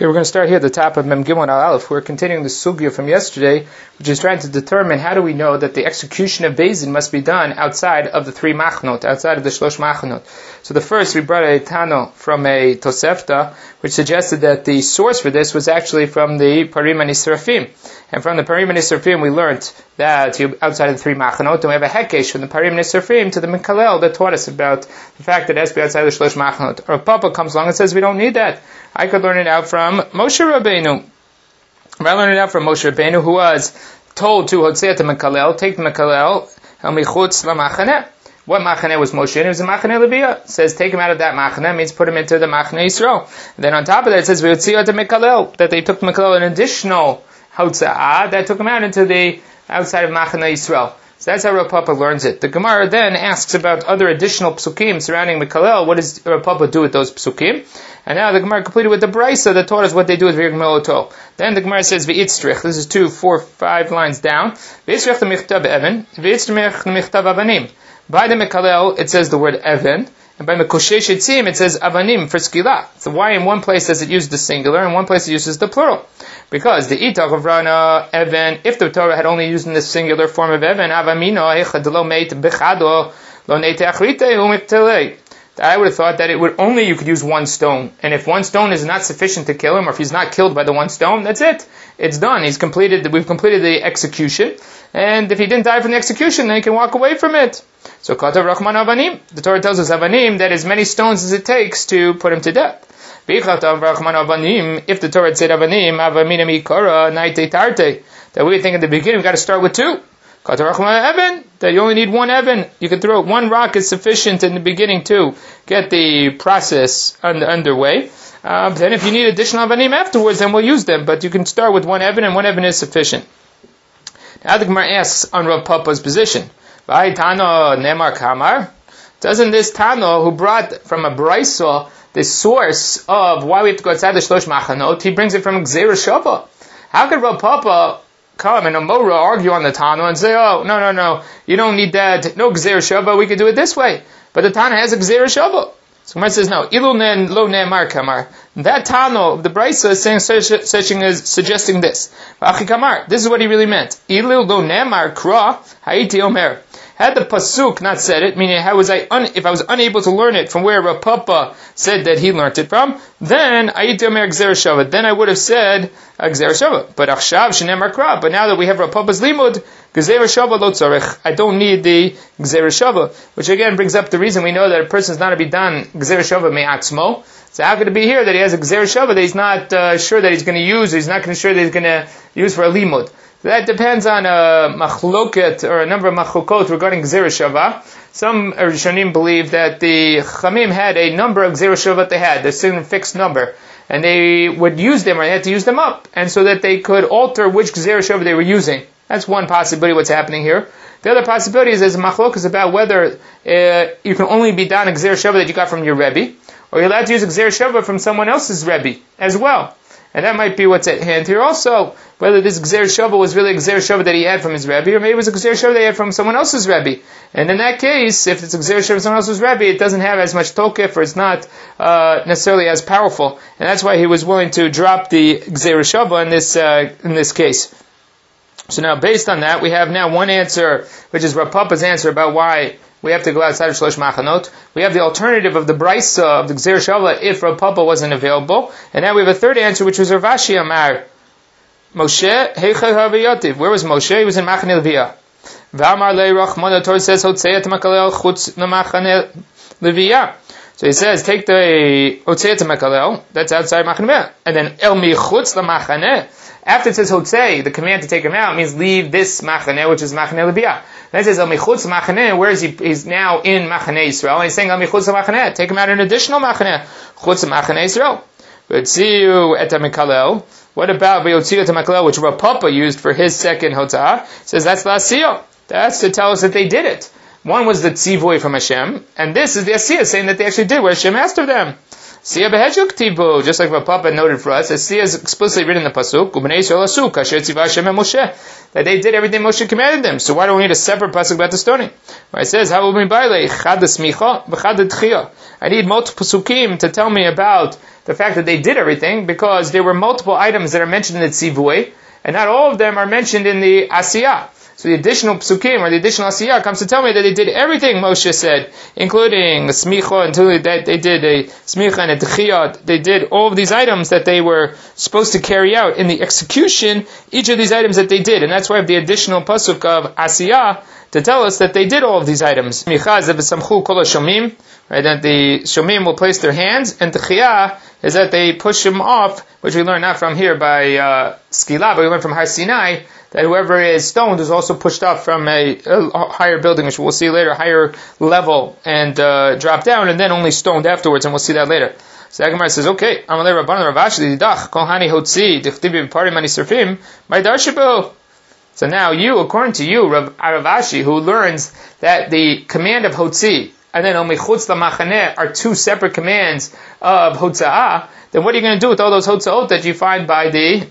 Okay, we're going to start here at the top of Mem Gimel Al Aleph. We're continuing the sugya from yesterday, which is trying to determine how do we know that the execution of Beis Din must be done outside of the three machnot, outside of the shlosh machnot. So the first, we brought a Tano from a Tosefta, which suggested that the source for this was actually from the Parim and Nisrafim. And from the Parim and Nisrafim, we learned that outside of the three machnot, and we have a Hekesh from the Parim and Nisrafim to the Mekalel that taught us about the fact that it has to be outside of the shlosh machnot. Or Papa comes along and says we don't need that. I could learn it out from Moshe Rabbeinu. I learned it out from Moshe Rabbeinu, who was told to Hosea to Mekalel, take the Mekalel, Michutz LaMachaneh. What Machaneh was Moshe in? It was a Machaneh Leviah. It says take him out of that Machaneh, means put him into the Machaneh Yisrael. And then on top of that it says V'yotzio to Mekalel, that they took Mekalel an additional Hotza'ah, that took him out into the outside of Machaneh Yisrael. So that's how Rav Papa learns it. The Gemara then asks about other additional psukim surrounding Mekalel. What does Rav Papa do with those psukim? And now the Gemara completed with the Brisa that taught us what they do with Vir Gmeloto. Then the Gemara says V'itzrich. This is 2, 4, 5 lines down. V'itzrich the Michtav Evan. V'itzrich the Michtav Avanim. By the Mekalel it says the word Evan. And by Mekoshesh Etzim it says Avanim for Skila. So why in one place does it use the singular and in one place it uses the plural? Because the Itach of Rana Evan, if the Torah had only used in the singular form of Evan, Avamino Echad lo meit bechado lo neite achrite u'miktelei. I would have thought that you could use one stone. And if one stone is not sufficient to kill him, or if he's not killed by the one stone, that's it. It's done. We've completed the execution. And if he didn't die from the execution, then he can walk away from it. So, Katav Rachman Avanim. The Torah tells us Avanim, that as many stones as it takes to put him to death. If the Torah had said Avanim, Avamina Mikara, Naite Tarte, that we think in the beginning we've got to start with 2. Evan, that you only need one Evan. You can throw one rock is sufficient in the beginning to get the process underway. Then if you need additional Avanim afterwards, then we'll use them. But you can start with one Evan, and one Evan is sufficient. Now the Gemara asks on Rav Papa's position. Tano Nemar Kamar. Doesn't this Tano, who brought from a Brisa the source of why we have to go outside the Shlosh Machanot, he brings it from Gzeira Shava. How could Rav Papa come and Amora argue on the Tano and say, oh, no, you don't need that, no Gzeira Shava, we could do it this way. But the Tano has a Gzeira Shava. So Gemara says, no, Ilu nen lo ne'amar kamar. That Tano, the Brisa is suggesting this. V'achi kamar, this is what he really meant. Ilu lo ne'amar kra, ha'iti omer. Had the pasuk not said it, meaning if I was unable to learn it from where Rav Papa said that he learned it from, then ha'iti omer gzeira shava. Then I would have said gzeira shava. But achshav shenemar kra. But now that we have Rav Papa's limud, gzeira shava lo tzarech. I don't need the gzeira shava, which again brings up the reason we know that a person is not to be done gzeira shava me'atzmo. So how could it be here that he has a gzeira shava that he's not sure that he's going to use, or he's not sure that he's going to use for a limud? That depends on a machloket or a number of machlokot regarding gzeira shava. Some Rishonim believe that the Chamim had a number of gzeira shava they had, a certain fixed number, and they would use them or they had to use them up, and so that they could alter which gzeira shava they were using. That's one possibility. What's happening here. The other possibility is there's a machlok about whether you can only be done a gzeira shava that you got from your rebbe, or you're allowed to use a gzeira shava from someone else's rebbe as well. And that might be what's at hand here also, whether this Gzeir Shava was really a Gzeir Shava that he had from his Rebbe, or maybe it was a Gzeir Shava that he had from someone else's Rebbe. And in that case, if it's a Gzeir Shava from someone else's Rebbe, it doesn't have as much tokef, or it's not necessarily as powerful. And that's why he was willing to drop the Gzeir Shava in this case. So now, based on that, we have now one answer, which is Rav Papa's answer about why we have to go outside of Shlosh Machanot. We have the alternative of the Brisa of the Gzeir Shava if Rav Papa wasn't available. And now we have a third answer, which was Rav Ashi Amar. Moshe, Heichai Havayativ. Where was Moshe? He was in Machaneh Leviah. V'amar lei Rachmana, the Torah says, Hotzeat Makalel chutz Machaneh Leviah. So he says, take the Hotzeat Makalel, that's outside Machaneh Leviah. And then El Michutz Machaneh. After it says Hotzei, the command to take him out means leave this Machaneh, which is Machaneh Leviah. Then it says El Michutz Machaneh, where is he? He's now in Machaneh Yisrael. And he's saying El Michutz Machaneh, take him out an additional Machaneh, Chutz Machaneh Yisrael. V'tziu et Mekalel. What about V'yotziu et Mekalel, which Rav Papa used for his second Hotzah? Says that's L'asiyah. That's to tell us that they did it. One was the Tzivoy from Hashem, and this is the Asiyah saying that they actually did what Hashem asked of them. Siya behechuk tibu, just like what Papa noted for us, as Siya is explicitly written in the pasuk, Ubnei Yisrael asu kasher tzivah Hashem et Moshe, that they did everything Moshe commanded them. So why do we need a separate pasuk about the stoning? It says, I need multiple pasukim to tell me about the fact that they did everything, because there were multiple items that are mentioned in the tzivui, and not all of them are mentioned in the asiyah. So the additional psukim or the additional asiyah comes to tell me that they did everything Moshe said, including smicha, until that they did a smicha and a techiyot. They did all of these items that they were supposed to carry out in the execution, each of these items that they did. And that's why I have the additional pasuk of asiyah to tell us that they did all of these items. Smicha is that the shomim will place their hands, and techiyah is that they push them off, which we learn not from here by Skila, but we learn from Har Sinai, that whoever is stoned is also pushed off from a higher building, which we'll see later, higher level, and drop down, and then only stoned afterwards, and we'll see that later. So the Gemara says, okay, Amalei Rabbanan Ravashi Didach Kol Hani Hotzi Dichtibi B'Parim Ani Surfim Ma'Darshibu. So now you, according to you, Ravashi, who learns that the command of Hotzi and then Omichutz LaMachaneh are two separate commands of Hotza'ah, then what are you going to do with all those Hotza'ot that you find by the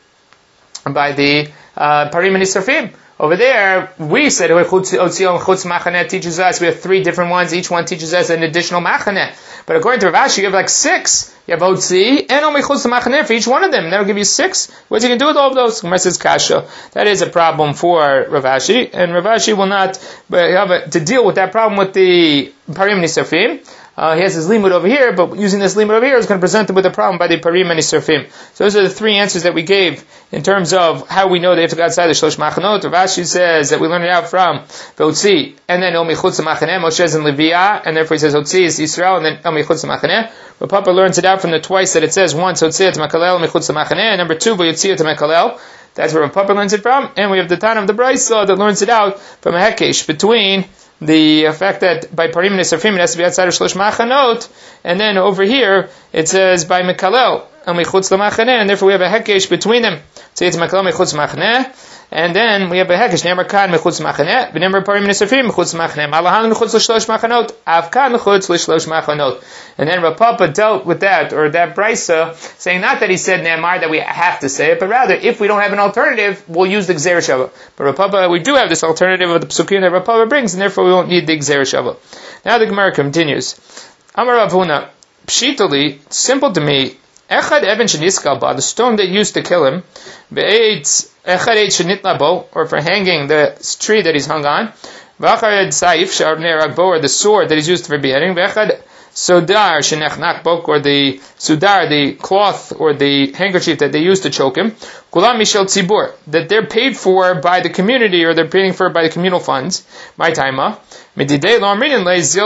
Parim and Nisrafim? Over there, we said Chutz Machaneh teaches us, we have three different ones, each one teaches us an additional Machaneh. But according to Rav Ashi, you have like six. You have Otzi and Omichutz Machaneh for each one of them. That'll give you six. What's he going to do with all of those? Gemara says Kasha. That is a problem for Rav Ashi, and Rav Ashi will not have to deal with that problem with the Parim Nisrafim. He has his limud over here, but using this limud over here is going to present him with a problem by the Parim and Nisrafim. So those are the three answers that we gave in terms of how we know they have to go outside the Shlosh Machanot. Rav Ashi says that we learn it out from Otzi, and then Omichutz Machaneh, Moshe is in Leviah, and therefore he says Otzi is Yisrael, and then Omichutz Machaneh. But Papa learns it out from the twice that it says, once Otzi et Makalel, Omichutz Machaneh, and number two, V'Yotzi et Makalel. That's where Papa learns it from, and we have the Tan of the Brisa that learns it out from a Hekesh between the fact that by Parim and Nisrafim it has to be outside of Shlosh Machanot, and then over here it says by Mekalel and Mechutz LaMachaneh, and therefore we have a Hekesh between them. So it's Mekalel Mechutz Machaneh, and then we have a Hekesh Ne'emar Kan Mechutz Machaneh, V'Ne'emar Parim and Nisrafim Mechutz Machaneh, Malahan Mechutz L'Shlosh Machanot, Av Kan Mechutz L'Shlosh Machanot. And then Rav Papa dealt with that, or that Brisa, saying not that he said Ne'emar that we have to say it, but rather if we don't have an alternative, we'll use the Gzeir Shava. But Rav Papa, we do have this alternative of the Psukim that Rav Papa brings, and therefore we won't need the Gzeir Shava. Now the Gemara continues. Amar Rav Huna, Pshitali, simple to me, Echad Even Sheniskal Ba, the stone that used to kill him, Echad Eit Shenitla Bo, or for hanging the tree that he's hung on, V'achad Saif Sharner Agbo, or the sword that he's used for beheading, V'echad Sodar Shenechnach Bok, or the Sudar, the cloth or the handkerchief that they used to choke him, Kulam Mishel Tzibur, that they're paid for by the community, or they're paying for by the communal funds. My taima. We're not going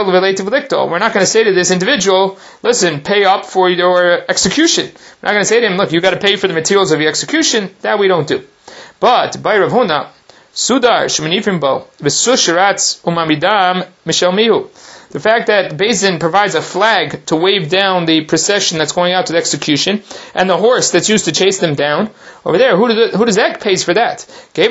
to say to this individual, listen, pay up for your execution. We're not going to say to him, look, you got to pay for the materials of your execution. That we don't do. But by Rav Huna, Sudar Shemanifim Bo, V'sushiratz Umamidam Mishel Mihu. The fact that Bezdin provides a flag to wave down the procession that's going out to the execution, and the horse that's used to chase them down, over there, who does that pays for that?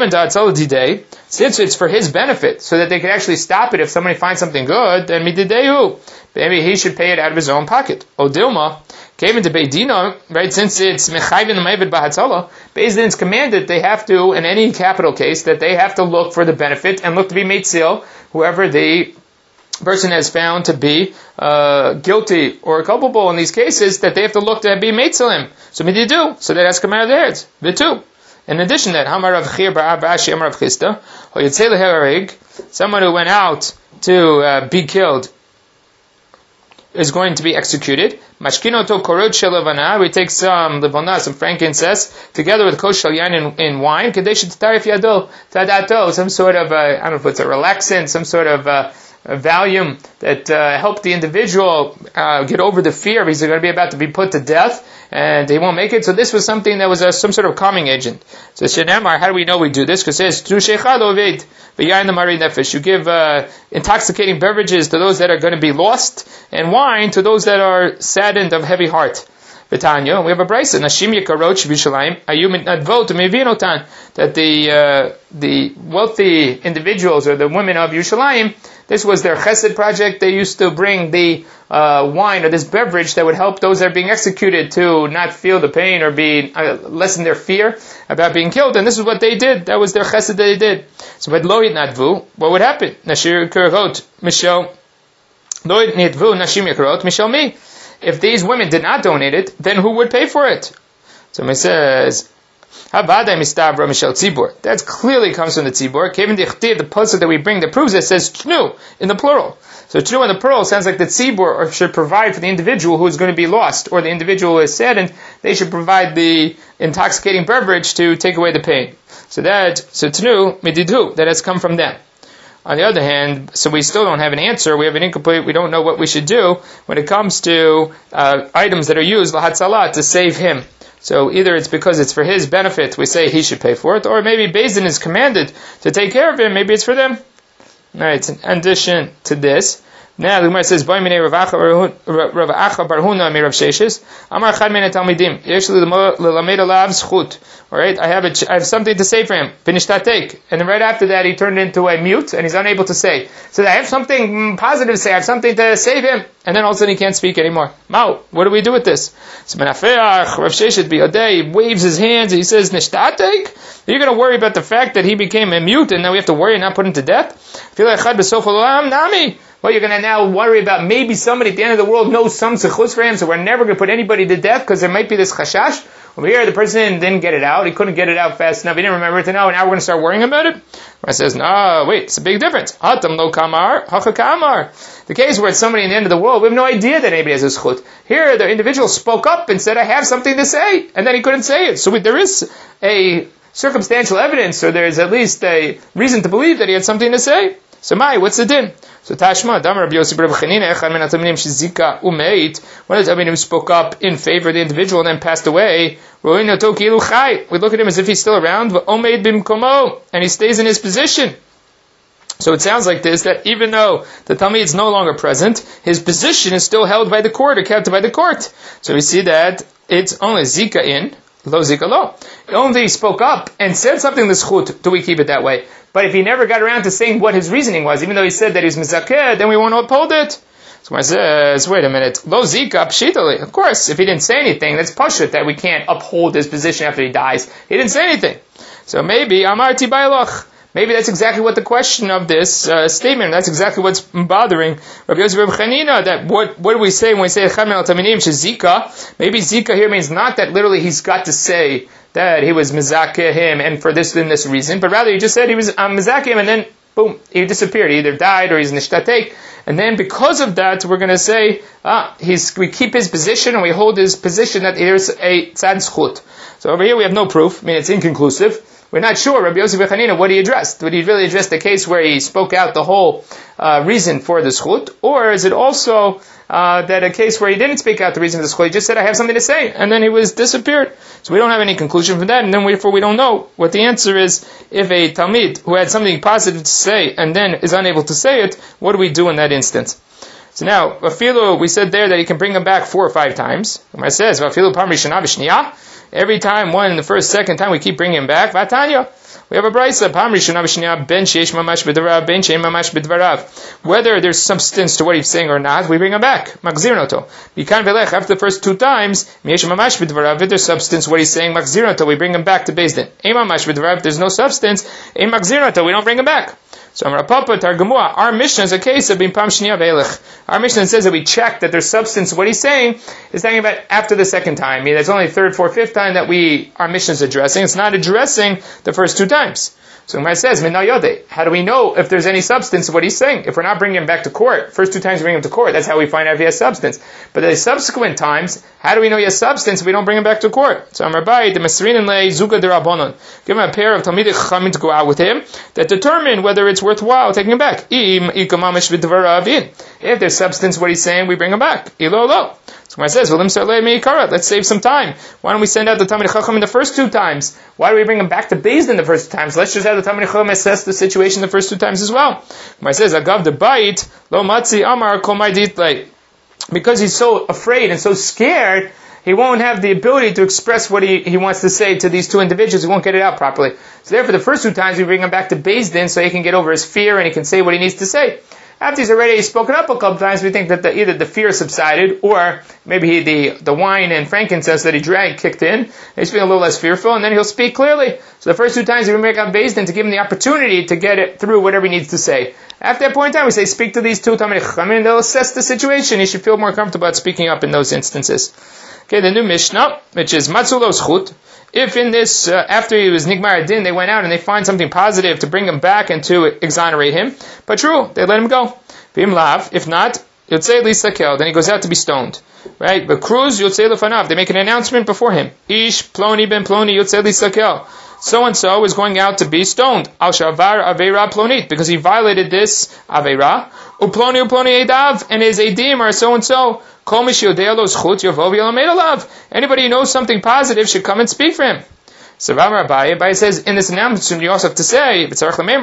Since it's for his benefit, so that they can actually stop it if somebody finds something good, then mididehu. Maybe he should pay it out of his own pocket. Odilma came into Beidina, right? Since it's mechayvin l'mayvet b'hatzala, Bezdin's commanded they have to, in any capital case, that they have to look for the benefit and look to be meitzil, whoever the person has found to be guilty or culpable in these cases, that they have to look to be meitzilim. So maybe they do. So that has come out of their heads. They too. In addition to that, Hamar Rav Chir Ba'ab Ashi Amar Rav Chista, someone who went out to be killed is going to be executed. Mashkinoto korot shelavana, we take some levana, some frankincense, together with kosh yain in wine, kadesh tarif yado tadato, some sort of I don't know if it's a relaxant, some sort of a Valium that helped the individual get over the fear he's going to be about to be put to death, and he won't make it. So this was something that was some sort of calming agent. So Shenamar, how do we know we do this? Because it says, you give intoxicating beverages to those that are going to be lost, and wine to those that are saddened of heavy heart. Betanya, we have a brisa, Nashim Yekaroch B'Shalayim, Ayum Nadvot Mevinotan, that the wealthy individuals or the women of Yerushalayim, This was their chesed project. They used to bring the wine or this beverage that would help those that are being executed to not feel the pain or be lessen their fear about being killed. And this is what they did. That was their chesed that they did. So, but lo yitnadvu, what would happen? Nashir kurot mishel lo yitnadvu nashim yakurot mishel mi. If these women did not donate it, then who would pay for it? So it says, that clearly comes from the tzibur. The pasuk that we bring that proves it says tnu in the plural. So tnu in the plural sounds like the tzibur should provide for the individual who is going to be lost, or the individual who is saddened. They should provide the intoxicating beverage to take away the pain. So tnu mididhu, that has come from them. On the other hand, so we still don't have an answer. We have an incomplete. We don't know what we should do when it comes to items that are used lahatzalah to save him. So either it's because it's for his benefit, we say he should pay for it, or maybe Beis Din is commanded to take care of him. Maybe it's for them. All right. In addition to this, now the Gemara says, "Boy minei Rav Acha bar Huna mi Rav Sheshes, Amar Chad min Talmidim, yesh lelamed alav zchut." All right, I have something to say for him. Pinishtatek, and then right after that he turned into a mute and he's unable to say. So I have something positive to say. I have something to save him, and then all of a sudden he can't speak anymore. Mao, what do we do with this? So Menafeach Rav Sheshes biyodei, he waves his hands and he says, "Nishtatek." You're going to worry about the fact that he became a mute and now we have to worry and not put him to death? Feel like Chad b'sof olam nami. Well, you're going to now worry about maybe somebody at the end of the world knows some zechus for him, so we're never going to put anybody to death because there might be this chashash. Over here, the person didn't get it out. He couldn't get it out fast enough. He didn't remember it to know, and now we're going to start worrying about it? I says, no, wait, it's a big difference. Hatam lo kamar, hacha kamar. The case where it's somebody in the end of the world, we have no idea that anybody has a zechut. Here, the individual spoke up and said, I have something to say, and then he couldn't say it. So there is a circumstantial evidence, or there's at least a reason to believe that he had something to say. So what's the din? So Tashma, Damar Rabbi Yossi Bar Chanina, Echad min Talmidim shezika umeit. One of the Talmidim spoke up in favor of the individual and then passed away. We look at him as if he's still around, v'omeid bimkomo, and he stays in his position. So it sounds like this, that even though the Talmid is no longer present, his position is still held by the court, or kept by the court. So we see that it's only zika in, lo zika lo. Only he spoke up and said something to zchut, do we keep it that way? But if he never got around to saying what his reasoning was, even though he said that he was mizakeh, then we won't uphold it. So I says, wait a minute, lo zika pshitali. Of course, if he didn't say anything, that's pashut that we can't uphold his position after he dies. He didn't say anything. So maybe amarti bailach. Maybe that's exactly what the question of this statement, that's exactly what's bothering Rabbi Yosef Bar Chanina, that what do we say when we say Echad min Talmidim shezika? Maybe zika here means not that literally he's got to say that he was mizakeh him and for this and this reason, but rather he just said he was mizakeh him and then boom, he disappeared. He either died or he's nishtatek. And then because of that, we're going to say, we keep his position and we hold his position that there's a tzad zchut. So over here we have no proof. I mean, it's inconclusive. We're not sure, Rabbi Yosef Bar Chanina, what he addressed. Did he really address the case where he spoke out the whole reason for the zchut? Or is it also that a case where he didn't speak out the reason for the zchut, he just said, I have something to say, and then he was disappeared. So we don't have any conclusion from that, and then therefore we don't know what the answer is. If a Talmid who had something positive to say and then is unable to say it, what do we do in that instance? So now, Vafilu, we said there that he can bring him back 4 or 5 times. It says, Vafilu Pam Rishana V'Shniyah. Every time, one in the first, second time, we keep bringing him back. Vatanya. We have a brayso. Pam Rishana V'Shniyah ben sheish mamash b'dvarav ben shein mamash b'dvarav. Whether there's substance to what he's saying or not, we bring him back. Magzirnoto. Bikan velech. After the first 2 times, miesh mamash b'dvarav. If there's substance to what he's saying, magzirnoto. We bring him back to Beis Din. Ein mamash b'dvarav. If there's no substance, ein magzirnoto. We don't bring him back. So Amar Papa Targamua, our Mishnah is a case of Bim Pam Shniya Ve'elech. Our Mishnah says that we check that there's substance to what he's saying is talking about after the second time. I mean, that's only 3rd, 4th, 5th time that our Mishnah is addressing. It's not addressing the first 2 times. So Gemara says, how do we know if there's any substance to what he's saying? If we're not bringing him back to court, first 2 times we bring him to court, that's how we find out if he has substance. But the subsequent times, how do we know he has substance if we don't bring him back to court? So Amar Bai, the Masrin and Lei, Zuga de Rabbanon. Give him a pair of Talmidei Chachamim to go out with him that determine whether it's worthwhile taking him back. If there's substance to what he's saying, we bring him back. Ilo lo. So Gemara says, let's save some time. Why don't we send out the Talmidei Chachamim the first 2 times? Why do we bring him back to Beis Din the first 2 times? Let's just have the Talmidei Chachamim assess the situation the first 2 times as well. Gemara says, Agav the bait lo matzi amar kol ma'ditlei. Because he's so afraid and so scared, he won't have the ability to express what he wants to say to these 2 individuals. He won't get it out properly. So therefore, the first 2 times we bring him back to Beis Din so he can get over his fear and he can say what he needs to say. After he's already spoken up a couple times, we think that either the fear subsided, or maybe the wine and frankincense that he drank kicked in, and he's feeling a little less fearful, and then he'll speak clearly. So the first 2 times we make up Beis Din to give him the opportunity to get it through whatever he needs to say. After that point in time, we say, speak to these 2 Talmidei Chachamim, they'll assess the situation. He should feel more comfortable at speaking up in those instances. Okay, the new Mishnah, which is Matzu Lo Zchut. If in this, after he was Nigmar Din, they went out and they find something positive to bring him back and to exonerate him, but true, they let him go. V'im lav, if not, Yotzei Lisakel, then he goes out to be stoned. Right? But Cruz, Yotzei Lefanav, they make an announcement before him. Ish, Ploni ben Ploni, Yotzei Lisakel. So-and-so is going out to be stoned. Al Shavar Aveira Plonit, because he violated this Aveira. Uploni Edav, and his Edim are so-and-so. Anybody who knows something positive should come and speak for him. So Abaye says, in this announcement you also have to say, you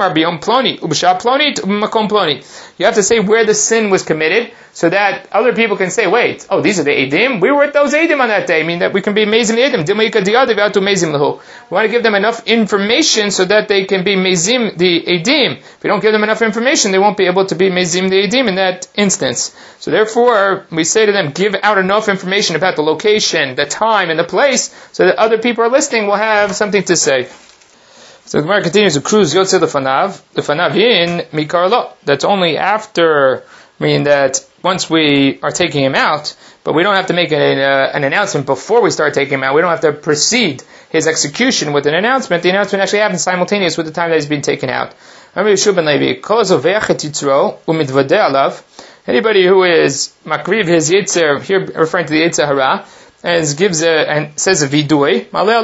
have to say where the sin was committed, so that other people can say, wait, oh, these are the Eidim? We were at those Eidim on that day, I mean that we can be Mezim the Eidim. We want to give them enough information so that they can be Mezim the Eidim. If we don't give them enough information, they won't be able to be Mezim the Eidim in that instance. So therefore, we say to them, give out enough information about the location, the time, and the place, so that other people are listening will have something to say. So the Gemara continues to cruise Yotze Lefanav in Mikarlo. That's only after, meaning that once we are taking him out, but we don't have to make an announcement before we start taking him out. We don't have to precede his execution with an announcement. The announcement actually happens simultaneous with the time that he's being taken out. Anybody who is makriv his yitzer, here referring to the yitzer hara, and gives and says a vidui,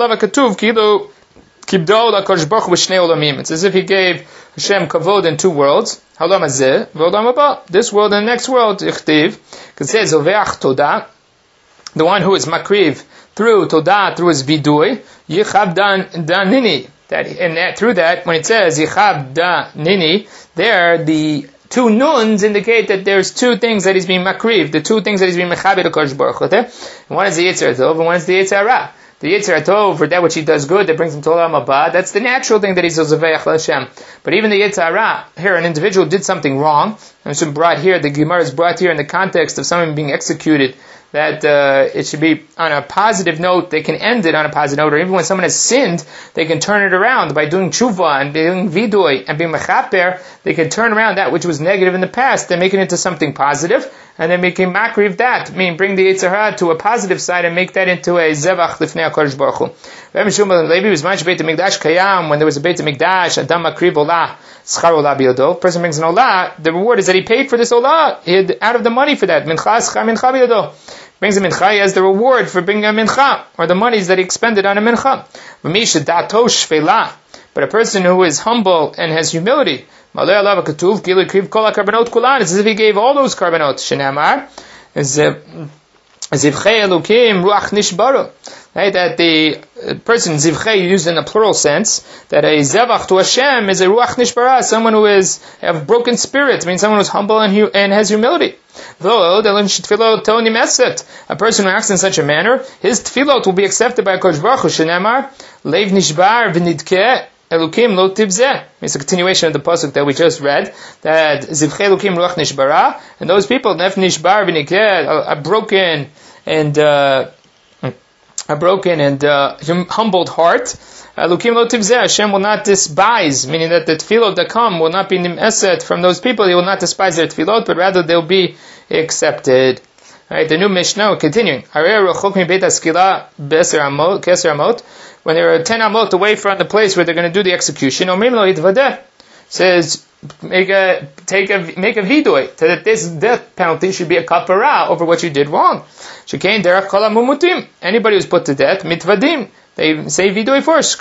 it's as if he gave Hashem kavod in 2 worlds. This world and the next world. Because it says the one who is makriv through todah, through his vidui, yichab danini. Through that, when it says yichab danini, there the 2 nuns indicate that there's 2 things that he's being makriv, the 2 things that he's being mechabed HaKadosh Baruch Hu. One is the Yetzer Tov, and one is the Yetzer Hara. The Yetzer Tov, for that which he does good, that brings him to Olam Haba, that's the natural thing that he's Zoveach Hashem. But even the Yetzer Hara, here an individual did something wrong, and it's brought here, the Gemara is brought here in the context of someone being executed, that it should be on a positive note. They can end it on a positive note, or even when someone has sinned, they can turn it around by doing tshuva and doing vidui and being mechaper. They can turn around that which was negative in the past and make it into something positive, and then make a makri of that, meaning bring the Yetzer Hara to a positive side and make that into a zevach lifnei HaKadosh Baruch Hu. Rabbi Shmuel Levi was much Beit HaMikdash kayam, when there was a Beit HaMikdash, Adam makriv olah, schar olah biyado. Person brings an olah, the reward is that he paid for this olah, he had out of the money for that, mincha schar mincha biyado. Brings a mincha, he has the reward for bringing a mincha, or the monies that he expended on a mincha. But a person who is humble and has humility, it's as if he gave all those karbanot. Shenamar, right, that the person zivchei used in a plural sense, that a zevach to Hashem is a ruach nishbara, someone who is have broken spirits, means someone who is humble and has humility. A person who acts in such a manner, his tefillot will be accepted by HaKadosh Baruch Hu. Shenamar leiv nishbar v'nidkeh Elukim lo tibzeh. It's a continuation of the pasuk that we just read, that zivchei elukim ruach nishbara, and those people nef nishbar v'nikeh, are broken and humbled heart. Elukim lo tibzeh. Hashem will not despise, meaning that the tefillot that come will not be nimeset from those people. He will not despise their tefillot, but rather they'll be accepted. Right, the new Mishnah, continuing. When they were 10 amot away from the place where they're going to do the execution, says, make a vidui, so that this death penalty should be a kapara over what you did wrong. Anybody who's put to death, mitvadim, they say vidui first,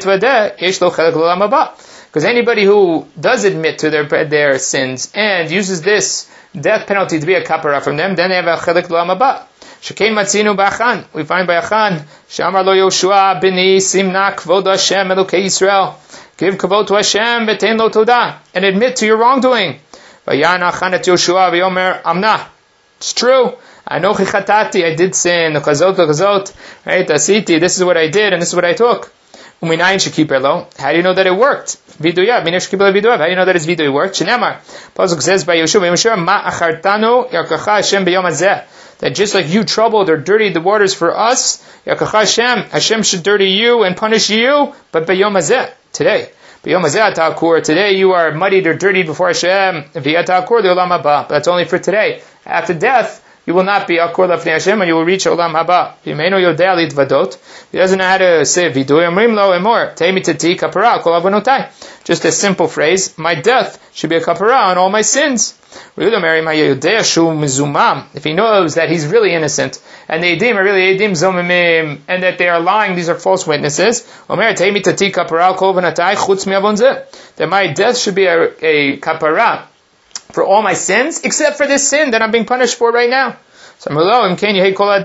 because anybody who does admit to their sins and uses this death penalty to be a kapara from them, then they have a chelek l'olam haba. Shekei matzinu b'Achan. We find by Achan, Shamar lo Yoshua b'ni simna kvod Hashem Elokei Yisrael. Give kavod to Hashem v'tein lo todah, and admit to your wrongdoing. Vayan Achan et Yoshua v'yomer amna. It's true. Anochi chatati, I did sin. L'chazot, right? Asiti, this is what I did, and this is what I took. Uminayin shekiperlo. How do you know that it worked? Viduya. How do you know that it's viduya worked? Shenemar. Pasuk says by Yeshua, Ma achartanu yarkacha Hashem b'yom hazeh. That just like you troubled or dirtied the waters for us, yarkacha Hashem should dirty you and punish you, but b'yom hazeh, today. B'yom hazeh ta'akur. Today you are muddied or dirtied before Hashem. V'yat ta'akur li'olam haba. But that's only for today. After death, you will not be akur lafnei Hashem, and you will reach olam haba. V'meinu yodea litvadot. He doesn't know how to say viduy amrim lo emor. Teimi tati kapara kol avonotai. Just a simple phrase. My death should be a kapara on all my sins. If he knows that he's really innocent, and the edim are really edim zomimim, and that they are lying, these are false witnesses, that my death should be a kapara for all my sins, except for this sin that I'm being punished for right now. So everybody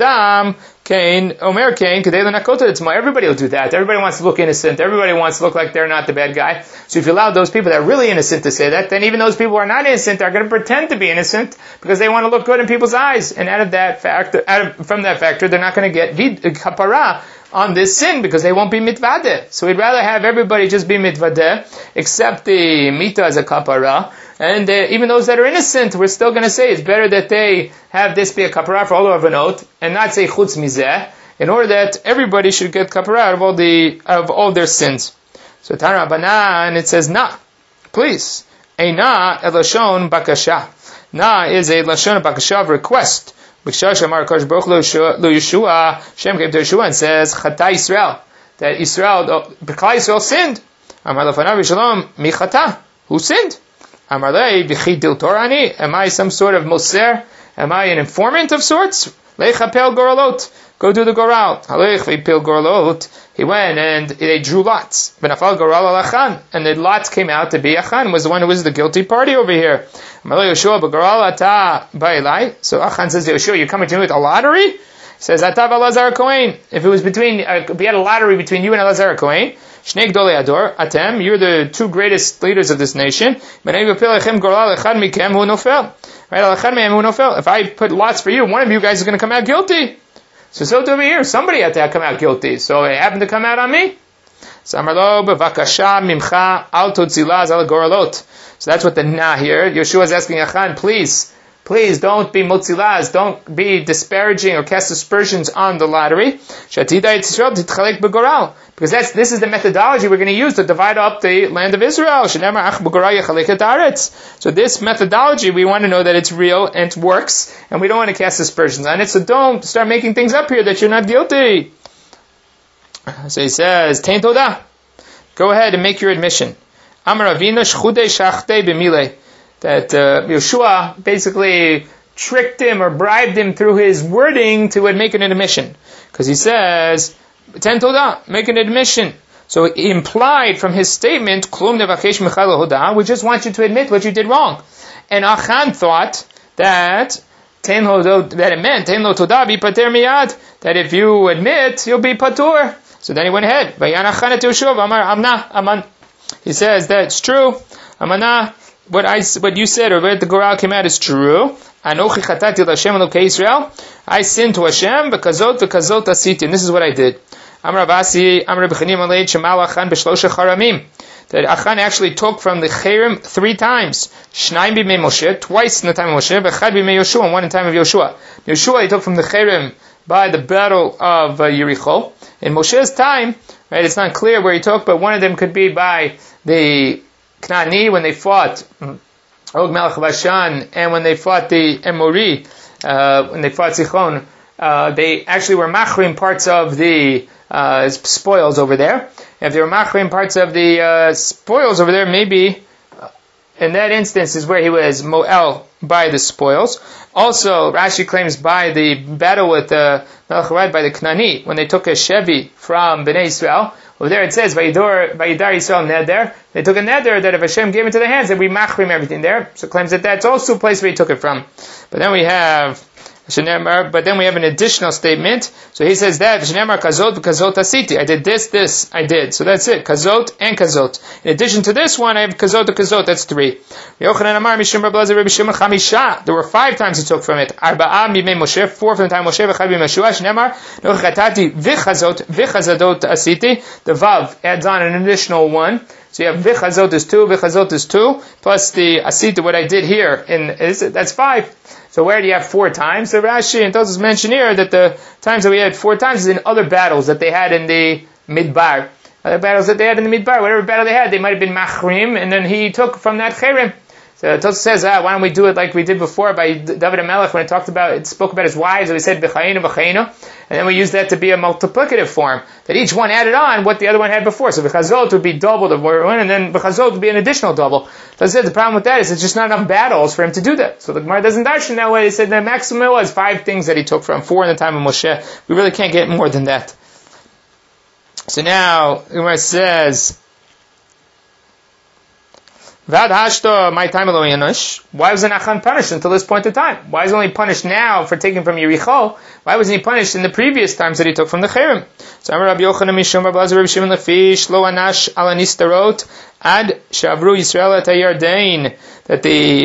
will do that. Everybody wants to look innocent. Everybody wants to look like they're not the bad guy. So if you allow those people that are really innocent to say that, then even those people who are not innocent are going to pretend to be innocent because they want to look good in people's eyes. And from that factor, they're not going to get kapara on this sin because they won't be mitvadeh. So we'd rather have everybody just be mitvadeh, except the mita as a kapara. And even those that are innocent, we're still going to say it's better that they have this be a kapara for all of a note and not say chutz mizeh, in order that everybody should get kapara of all their sins. So Tana Rabbanan, it says na, please. Eina elashon bakasha. Na is a lashon bakasha of request. B'kshash amar Kadosh Baruch Hu Yeshua, Shem came to Yeshua and says chata Yisrael, that Yisrael sinned. Amar lefanav Yishalom mi chata, who sinned? Amar lei b'chi dil torani, am I some sort of moser? Am I an informant of sorts? Leichapel goralot, go do the goral. Halech v'pil goralot. He went and they drew lots. V'nafal goral al-achan, and the lots came out to be Achan, was the one who was the guilty party over here. Amar lei Yeshua b'goral ata ba'ilai. So Achan says to Yeshua, you're coming to me with a lottery? He says, ata v'Elazar Kohen. If it was between, if we had a lottery between you and Elazar Kohen, Shnei Gdolei Ador, Atem, you're the two greatest leaders of this nation. Right? If I put lots for you, one of you guys is going to come out guilty. So over here, somebody had to come out guilty. So it happened to come out on me. So that's what the na here. Yeshua is asking Achan, please don't be motzilaz, don't be disparaging or cast aspersions on the lottery. Because this is the methodology we're going to use to divide up the land of Israel. So this methodology, we want to know that it's real and it works, and we don't want to cast aspersions on it, so don't start making things up here that you're not guilty. So he says, Tein Todah, go ahead and make your admission. Amar Avinu shchudei shachtei b'milei. That Yeshua basically tricked him or bribed him through his wording to make an admission. Because he says, Ten Todah, make an admission. So he implied from his statement, Klum nevakesh michal hodah, we just want you to admit what you did wrong. And Achan thought that it meant Ten lo Todah bi pater miyad, that if you admit, you'll be patur. So then he went ahead. Vayan Achan et Yeshua, Amar Amna, Aman. He says, that's true. Amana, what you said, or where the Goral came out is true. Anochi chatati l'Hashem Elokei Yisrael. I sinned to Hashem, v'kazot asiti. And this is what I did. Amar Avasi, Amar B'chanim Aleid Shemal Achan b'shlosha charamim. That Achan actually took from the Cherem 3 times. Shnayim b'mei Moshe, twice in the time of Moshe, v'chad b'mei Yoshua, and 1 in the time of Yoshua. Yoshua he took from the Cherem by the battle of Yericho. In Moshe's time, right, it's not clear where he took, but one of them could be by the Knani when they fought Og Melech Bashan, and when they fought the Emori, when they fought Sichon, they actually were machrim parts of the spoils over there. If they were machrim parts of the spoils over there, maybe in that instance is where he was mo'el by the spoils. Also, Rashi claims by the battle with Melech Harad, by the Knani, when they took a Shevi from Bnei Israel. Over there it says, Vayidar Yisrael Neder. They took a Neder that if Hashem gave it to the hands, that we machrim everything there. So it claims that that's also a place where he took it from. But then we have But then we have an additional statement. So he says that Shneimar kazot kazot asiti. I did this, I did. So that's it. Kazot and kazot. In addition to this one, I have kazot kazot. That's 3. There were 5 times he took from it. 4 from the time Moshe v'chad b'Yeshua. Shneimar nochachatati v'chazot asiti. The vav adds on an additional 1. So you have v'chazot is 2, plus the asita, what I did here, that's 5. So where do you have 4 times? So Rashi and Tosfos mention here that the times that we had 4 times is in other battles that they had in the Midbar. Other battles that they had in the Midbar, whatever battle they had, they might have been machrim, and then he took from that cherem. So Tosfos says, why don't we do it like we did before by David HaMelech when it spoke about his wives, and we said b'chayinu, and then we used that to be a multiplicative form, that each one added on what the other one had before. So b'chazot would be double the one, and then b'chazot would be an additional double. So the problem with that is it's just not enough battles for him to do that. So the Gemara doesn't darshan that way. They said the maximum was 5 things that he took from, 4 in the time of Moshe. We really can't get more than that. So now, the Gemara says, Vad hashto my time Why wasn't Achan punished until this point in time? Why is he only punished now for taking from Yericho? Why wasn't he punished in the previous times that he took from the Cherem? So Amar Rabbi Yochanan Mishum Bar Elazar Rabbi Shimon Lafish Lo Anash Ala Nistarot Ad Shavru Yisrael Et HaYarden, that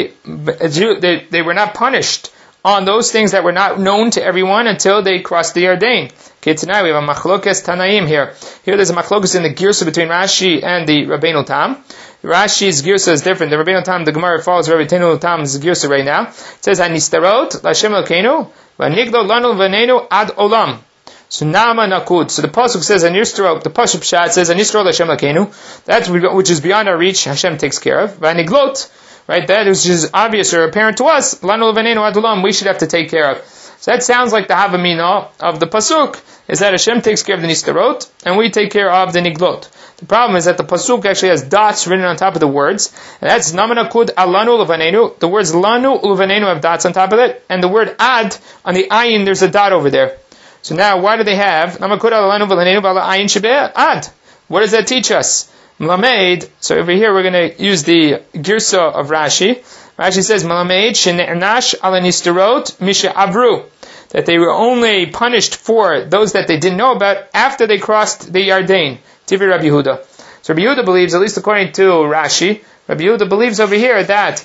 they were not punished on those things that were not known to everyone until they crossed the Yarden. Okay, tonight we have a machlokes Tanaim here. Here there's a machlokes in the girsa between Rashi and the Rabbeinu Tam. Rashi's girsa is different. The Rabbeinu Tam, the Gemara follows Rabbeinu Tam's girsa right now. It says, Hanistarot, Lashem Elkeinu, Vanigdo Lanu Vanenu Ad Olam. So Nama Nakud. So the pasuk says, Hanistarot, the pasuk pshat says, Hanistarot Lashem Elkeinu. That's which is beyond our reach, Hashem takes care of. Vaniglot, right, that which is obvious or apparent to us, Lanu Vanenu Ad Olam, we should have to take care of. So that sounds like the Havamina of the pasuk, is that Hashem takes care of the Nistarot, and we take care of the Niglot. The problem is that the pasuk actually has dots written on top of the words, and that's Namanakud Alanu Levanenu. The words Lanu Levanenu have dots on top of it, and the word Ad, on the ayin, there's a dot over there. So now, why do they have Namakud Alanu Levanenu Bala Ayin Shebeh Ad? What does that teach us? Mlamed, so over here we're going to use the Girsa of Rashi. Rashi says, Mlamed Shene'nash Ala Nistarot Misha Avru. That they were only punished for those that they didn't know about after they crossed the Yarden. Tivri Rabbi Yehuda. So Rabbi Yehuda believes, at least according to Rashi, Rabbi Yehuda believes over here that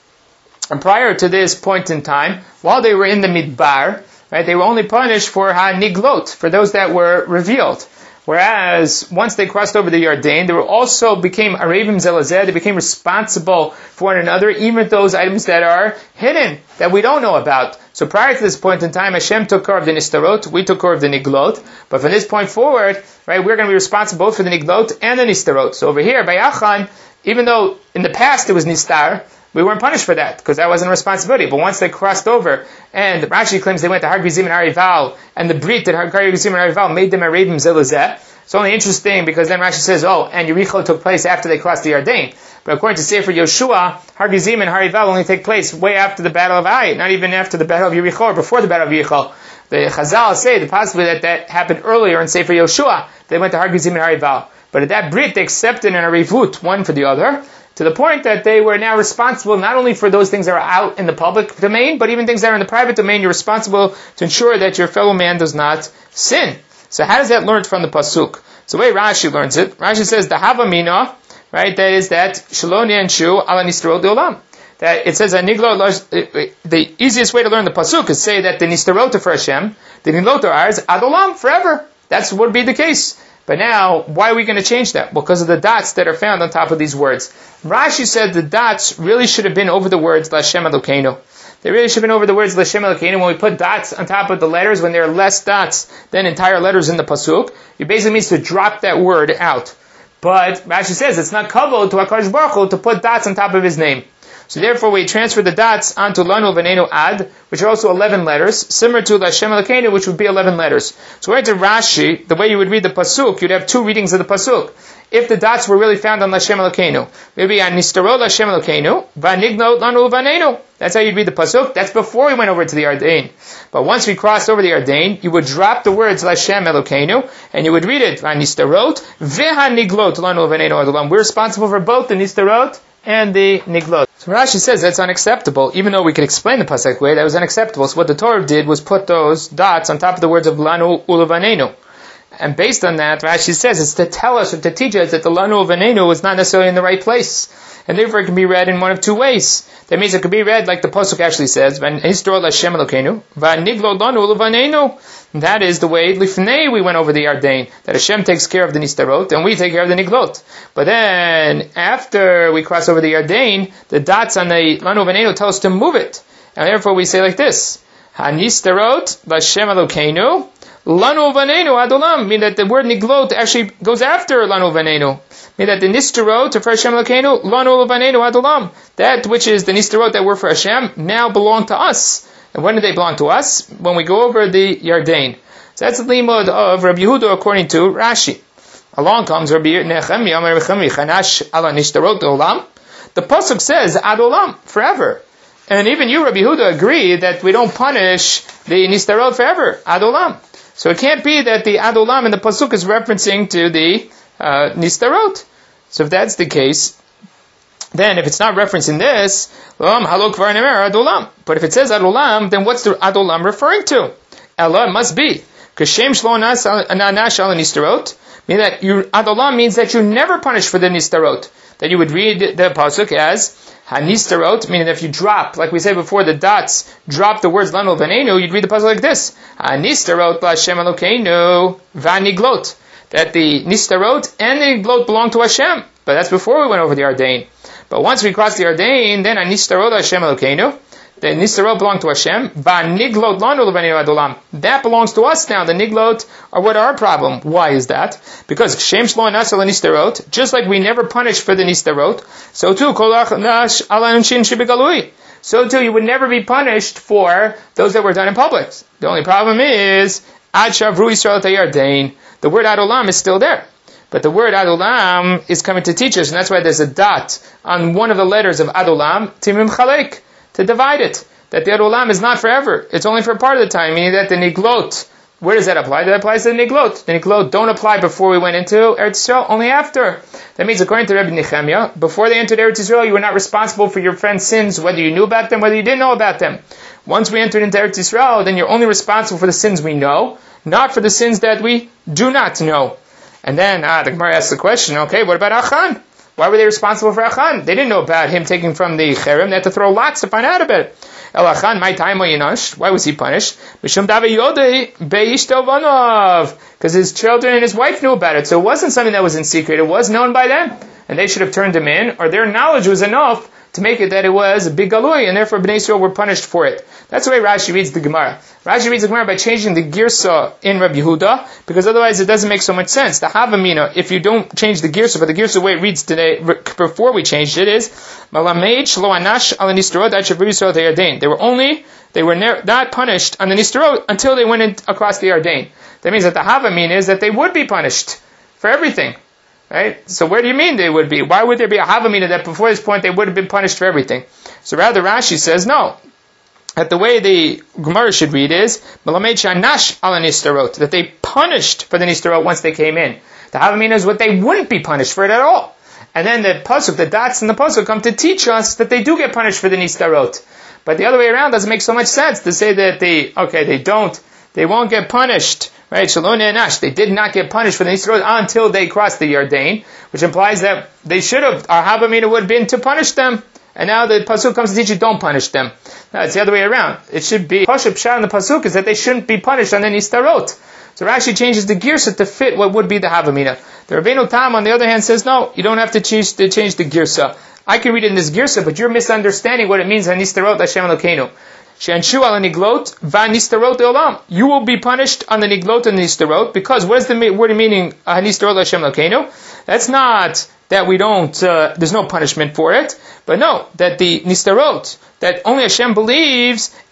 prior to this point in time, while they were in the Midbar, right, they were only punished for Ha-Niglot, for those that were revealed. Whereas, once they crossed over the Yarden, they also became Arevim Zelazeh, they became responsible for one another, even those items that are hidden, that we don't know about. So prior to this point in time, Hashem took care of the Nistarot, we took care of the Niglot, but from this point forward, right, we're going to be responsible both for the Niglot and the Nistarot. So over here, by Achan, even though in the past it was Nistar, we weren't punished for that, because that wasn't a responsibility. But once they crossed over, and Rashi claims they went to Har Grizim and Harival, and the Brit that Har Grizim and Harival made them Arevim Zelazeh. It's only interesting because then Rashi says, and Yericho took place after they crossed the Yarden. But according to Sefer Yoshua, Har Grizim and Harival only take place way after the Battle of Ai, not even after the Battle of Yericho or before the Battle of Yericho. The Chazal say that possibly that happened earlier in Sefer Yoshua. They went to Har Grizim and Harival. But at that Brit, they accepted an Arevut, one for the other, to the point that they were now responsible not only for those things that are out in the public domain, but even things that are in the private domain. You're responsible to ensure that your fellow man does not sin. So how does that learn from the pasuk? So the way Rashi learns it, Rashi says the Havamina, right? That is that Shalom Yanshu Ala Nistarot Olam. That it says the easiest way to learn the pasuk is say that the Nistarot are for Hashem, the Niglot are ours, Ad Olam, forever. That's what would be the case. But now, why are we going to change that? Because of the dots that are found on top of these words. Rashi said the dots really should have been over the words Lashem Elokeinu. They really should have been over the words Lashem Elokeinu. When we put dots on top of the letters, when there are less dots than entire letters in the pasuk, it basically means to drop that word out. But Rashi says it's not kavod to HaKadosh Baruch Hu to put dots on top of his name. So therefore we transfer the dots onto Lanu Vanenu Ad, which are also 11 letters, similar to Lashem Elokeinu, which would be 11 letters. So right to Rashi, the way you would read the pasuk, you'd have 2 readings of the pasuk. If the dots were really found on Lashem Elokeinu, maybe on Nistarot Lashem Elokeinu, Vanigno Lanu Vanenu. That's how you'd read the pasuk. That's before we went over to the Yarden. But once we crossed over the Yarden, you would drop the words Lashem Elokeinu, and you would read it on Nistarot, V'Haniglot Lanu Vanenu Adolam. We're responsible for both the Nistarot and the niglot. So Rashi says that's unacceptable, even though we could explain the pasuk way, that was unacceptable. So what the Torah did was put those dots on top of the words of lanu ulevanenu. And based on that, Rashi says it's to tell us or to teach us that the lanu ulevanenu is not necessarily in the right place. And therefore it can be read in one of two ways. That means it could be read like the pasuk actually says, that is the way Lifnei we went over the Yarden, that Hashem takes care of the Nistarot and we take care of the Niglot. But then after we cross over the Yarden, the dots on the Lanu Vanenu tell us to move it. And therefore we say like this, HaNistarot L'Hashem Elokeinu Lanu Vanenu Adolam, meaning that the word Niglot actually goes after Lanu Vanenu. Meaning that the Nistarot for Hashem Elokeinu Lanu Vanenu Adolam, that which is the Nistarot that were for Hashem now belong to us. And when do they belong to us? When we go over the Yarden. So that's the limud of Rabbi Yehuda according to Rashi. Along comes Rabbi Nechemia, Chanash ala Nishtarot Olam. The pasuk says Adolam, forever. And even you, Rabbi Yehuda, agree that we don't punish the Nistarot forever, Adolam. So it can't be that the Adolam in the pasuk is referencing to the Nistarot. So if that's the case, then if it's not referencing this, but if it says Adolam, then what's the Adolam referring to? Ella must be. Meaning that Adolam means that you never punish for the Nistarot. That you would read the pasuk as Hanistarot, meaning that if you drop, like we said before, the dots drop the words Lanu Vanenu, you'd read the pasuk like this: Hanistarot L'Hashem Elokeinu Vaniglot. That the Nistarot and the Niglot belong to Hashem. But that's before we went over the Yarden. But once we cross the Yarden, then Hanistarot L'Hashem Elokeinu, the Nistarot belong to Hashem. Vaniglot Lanu L'Vanenu Adolam. That belongs to us now. The Niglot are what our problem. Why is that? Because Shem Shlo Anas Ala Nistarot, just like we never punish for the Nistarot, so too Kolach Nash Ala Anshin Shibigalui. So too you would never be punished for those that were done in public. The only problem is Ad Shavru Yisrael Yarden. The word Adolam is still there. But the word Adolam is coming to teach us, and that's why there's a dot on one of the letters of Adolam, Timim Chalek, to divide it. That the Adolam is not forever. It's only for part of the time, meaning that the Niglot, where does that apply? That applies to the Niglot. The Niglot don't apply before we went into Eretz Yisrael, only after. That means according to Rabbi Nechemia, before they entered Eretz Yisrael, you were not responsible for your friend's sins, whether you knew about them, whether you didn't know about them. Once we entered into Eretz Yisrael, then you're only responsible for the sins we know, not for the sins that we do not know. And then the Gemara asks the question, okay, what about Achan? Why were they responsible for Achan? They didn't know about him taking from the cherem. They had to throw lots to find out about it. El Achan, my time yinash. Why was he punished? Because his children and his wife knew about it. So it wasn't something that was in secret. It was known by them. And they should have turned him in, or their knowledge was enough to make it that it was a big galui, and therefore Bnei Yisrael were punished for it. That's the way Rashi reads the Gemara. Rashi reads the Gemara by changing the girsa in Rabbi Yehuda, because otherwise it doesn't make so much sense. The Havamina, if you don't change the girsa, but the girsa the way it reads today, before we changed it, is Malameid Shlo Anash Ala Nistarot Ad Shavru Yisrael Yarden. They were not punished on the Nistarot until they went across the Yarden. That means that the Havamina is that they would be punished for everything. Right? So where do you mean they would be? Why would there be a Havamina that before this point they would have been punished for everything? So rather Rashi says, no. That the way the Gemara should read is, that they punished for the Nistarot once they came in. The Havamina is what they wouldn't be punished for it at all. And then the pasuk, the dots in the pasuk come to teach us that they do get punished for the Nistarot. But the other way around doesn't make so much sense to say that they won't get punished. Right? Shalom Ne'anash. They did not get punished for the Nistarot until they crossed the Yarden, which implies that they should have, our Havamina would have been to punish them. And now the pasuk comes to teach you, don't punish them. No, it's the other way around. It should be, Pashup Shah in the pasuk is that they shouldn't be punished on the Nistarot. So Rashi changes the girsa to fit what would be the Havamina. The Rabbeinu Tam, on the other hand, says, no, you don't have to change the girsa. I can read it in this girsa, but you're misunderstanding what it means, Nistarot Hashem Elokeinu. She'anshu ala niglot v'nistarot eolam. You will be punished on the niglot and nistarot, because what is the word meaning, Nistarot Hashem Elokeinu? That's not that we don't, there's no punishment for it, but no, that the nistarot, that only Hashem believes,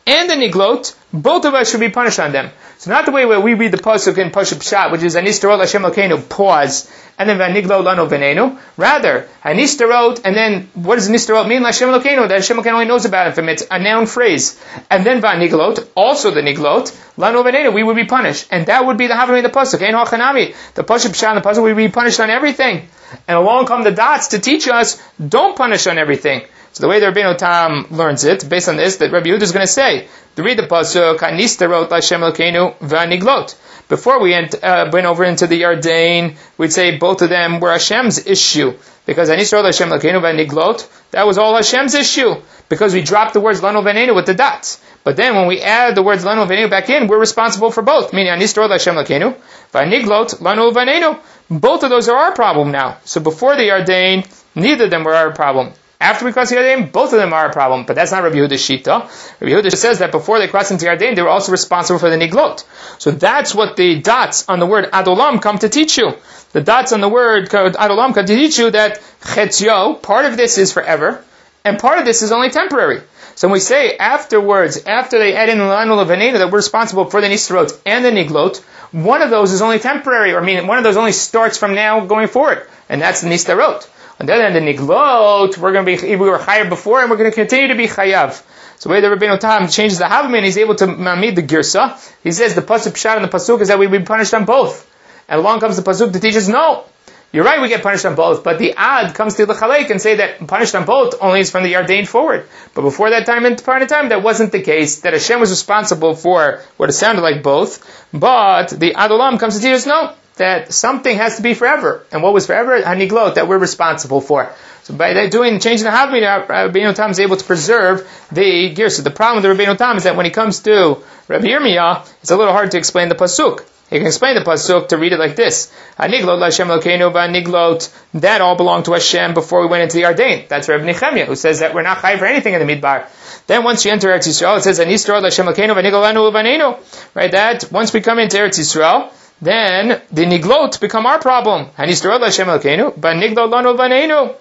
and the niglot, both of us should be punished on them. So not the way where we read the pasuk in Pashup Pshat, which is Anistarot Hashem Elokeinu, pause, and then Vaniglot Lanu Venenu. Rather, Anistarot, and then what does Anistarot mean? Hashem Elokeinu, that Hashem Elokeinu only knows about it from it's a noun phrase. And then Vaniglot, also the Niglot, Lanu Venenu, we would be punished. And that would be the Havamina of the pasuk. Ein Hachanami, the Pashup Pshat and the pasuk, we would be punished on everything. And along come the dots to teach us, don't punish on everything. So the way the Rabbeinu Tam learns it, based on this, that Rabbi Yehuda is going to say, to read the pasuk, Hanistarot Hashem Elokeinu v'aniglot. Before we went over into the Yarden, we'd say both of them were Hashem's issue. Because Hanistarot Hashem Elokeinu v'aniglot, that was all Hashem's issue. Because we dropped the words Lanu Venenu with the dots. But then when we add the words Lanu Venenu back in, we're responsible for both. Meaning Hanistarot Hashem Elokeinu v'aniglot Lanu Venenu. Both of those are our problem now. So before the Yarden, neither of them were our problem. After we cross the Yarden, both of them are a problem. But that's not Rabbi Yehuda's Shita. Rabbi Yehuda says that before they crossed into Yarden, they were also responsible for the Niglot. So that's what the dots on the word Adolam come to teach you. The dots on the word Adolam come to teach you that Chetzio, part of this is forever, and part of this is only temporary. So when we say afterwards, after they add in the Lanu Venenu, that we're responsible for the Nistarot and the Niglot, one of those is only temporary, or meaning one of those only starts from now going forward, and that's the Nistarot. On the other hand, the Niglot, we were chayav before, and we're going to continue to be chayav. So the way the Rabbeinu Tam changes the Havamina, he's able to mamid the girsa. He says the pasuk pshat and the pasuk is that we be punished on both. And along comes the pasuk to teach us, no, you're right, we get punished on both, but the ad comes to the chalek and say that punished on both only is from the Yarden forward. But before that time, in part of time, that wasn't the case, that Hashem was responsible for what it sounded like both, but the Adolam comes to teach us, no, that something has to be forever. And what was forever? Haniglot, that we're responsible for. So by changing the Havamina, Rabbeinu Tam is able to preserve the Girsa. The problem with the Rabbeinu Tam is that when it comes to Rabbi Yirmiyah, it's a little hard to explain the pasuk. He can explain the pasuk to read it like this: Haniglot Hashem Elokeinu v'aniglot. That all belonged to Hashem before we went into the Yarden. That's Rabbi Nechemia, who says that we're not chayav for anything in the Midbar. Then once you enter Eretz Yisrael, it says Hanistarot Hashem Elokeinu v'aniglot lanu v'anenu. Right? That once we come into Eretz Yisrael, then the niglot become our problem. Hanistarot Hashem Elokeinu v'aniglot lanu v'anenu.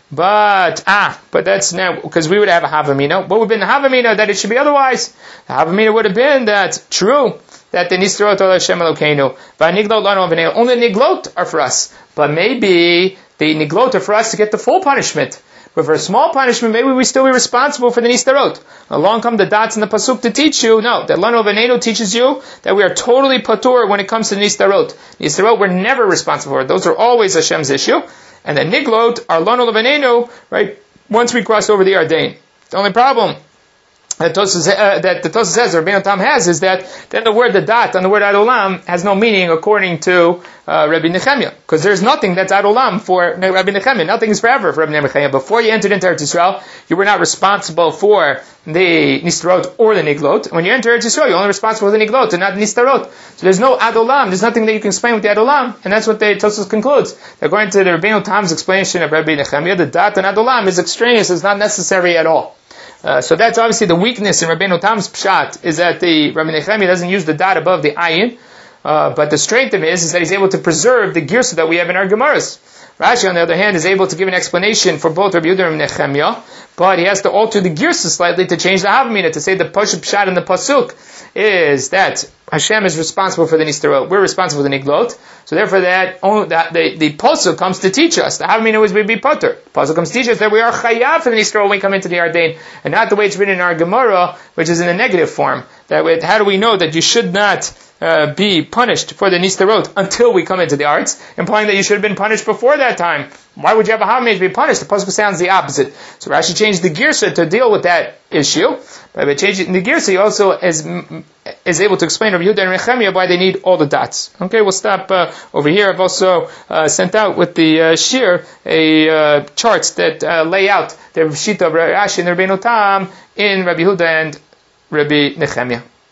But that's now, because we would have a Havamina. What would have been the Havamina? That it should be otherwise. The Havamina would have been that, true, that the Nistarot Hashem Elokeinu v'aniglot lanu v'anenu, only the niglot are for us. But maybe the niglot are for us to get the full punishment. But for a small punishment, maybe we still be responsible for the Nistarot. Along come the dots in the pasuk to teach you, no, that Lanu Venenu teaches you that we are totally patur when it comes to the Nistarot. Nistarot we're never responsible for. Those are always Hashem's issue. And the Niglot are Lanu Venenu, right, once we cross over the Yarden. The only problem that the Tosfos says, or Rabbeinu Tam has, is that then the dot on the word Adolam has no meaning according to Rabbi Nechemia. Because there's nothing that's Adolam for Rabbi Nechemia. Nothing is forever for Rabbi Nechemia. Before you entered into Eretz Yisrael, you were not responsible for the Nistarot or the Niglot. When you enter Eretz Yisrael, you're only responsible for the Niglot and not the Nistarot. So there's no Adolam. There's nothing that you can explain with the Adolam. And that's what the Tosfos concludes. According to the Rabbeinu Tam's explanation of Rabbi Nechemia, the dot and Adolam is extraneous. It's not necessary at all. So that's obviously the weakness in Rabbeinu Tam's pshat, is that the Rabbi Nechemia doesn't use the dot above the ayin, but the strength of it is that he's able to preserve the girsa that we have in our Gemaras. Rashi, on the other hand, is able to give an explanation for both Rabbi Yehuda and Nechemia, but he has to alter the girsa slightly to change the Havamina, to say the Pashup Pshat in the pasuk is that Hashem is responsible for the Nistarot, we're responsible for the Niglot, so therefore the pasuk comes to teach us, the Havamina was be potter. The pasuk comes to teach us that we are chayav for the Nistarot when we come into the Yarden, and not the way it's written in our Gemara, which is in the negative form. That how do we know that you should not be punished for the Nistarot until we come into the arts, implying that you should have been punished before that time? Why would you have a Havamina to be punished? The pasuk sounds the opposite. So Rashi changed the girsa to deal with that issue. By changing the girsa, he also is able to explain Rabbi Yehuda and Nechemia why they need all the dots. Okay, we'll stop over here. I've also sent out with the shir charts that lay out the Shita of Rashi and Rabbeinu Tam in Rabbi Yehuda and Rabbi Nechemia.